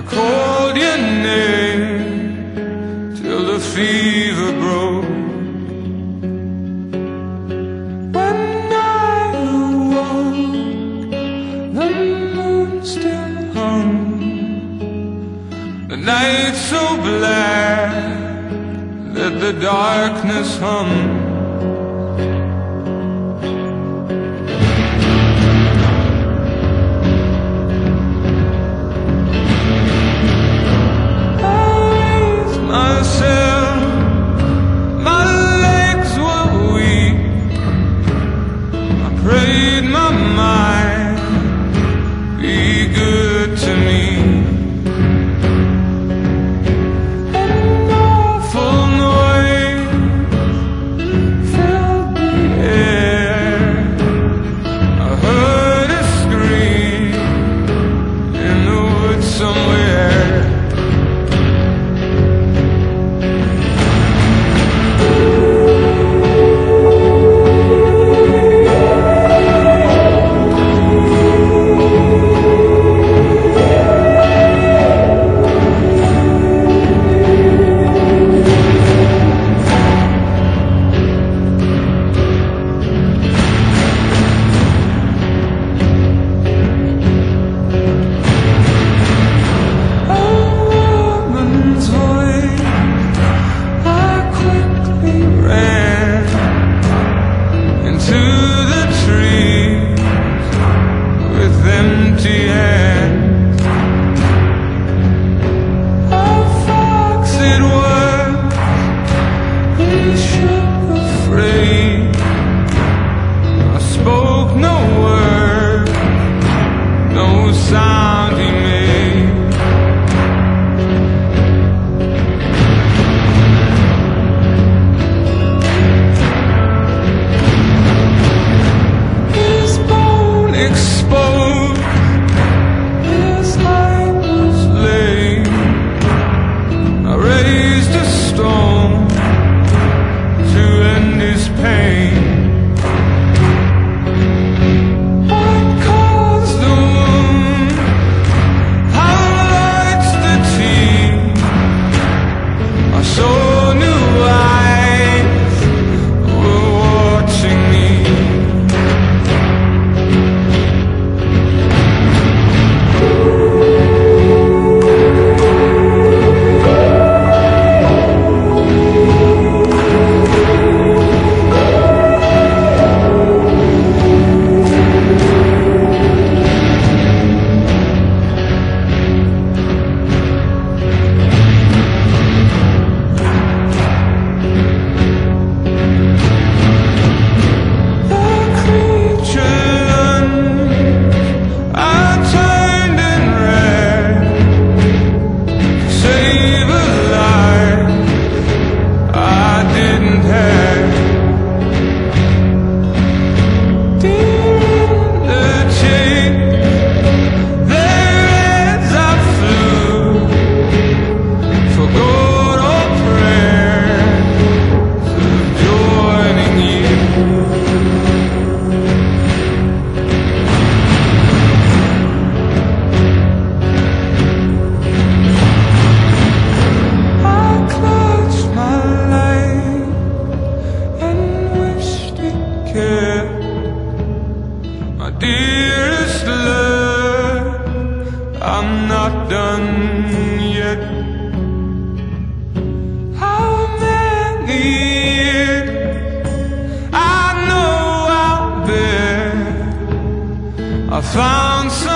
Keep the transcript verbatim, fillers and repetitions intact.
I called your name till the fever broke. When I awoke, the moon still hung, the night so black that the darkness hung. Prayed my mind, be good to me. An awful noise filled the air. I heard a scream in the woods somewhere. Empty hands, a fox it was, he shook afraid. I spoke no word, no sound he made. His bone exposed, my dearest love, I'm not done yet. How many years I know I'll bear, I found some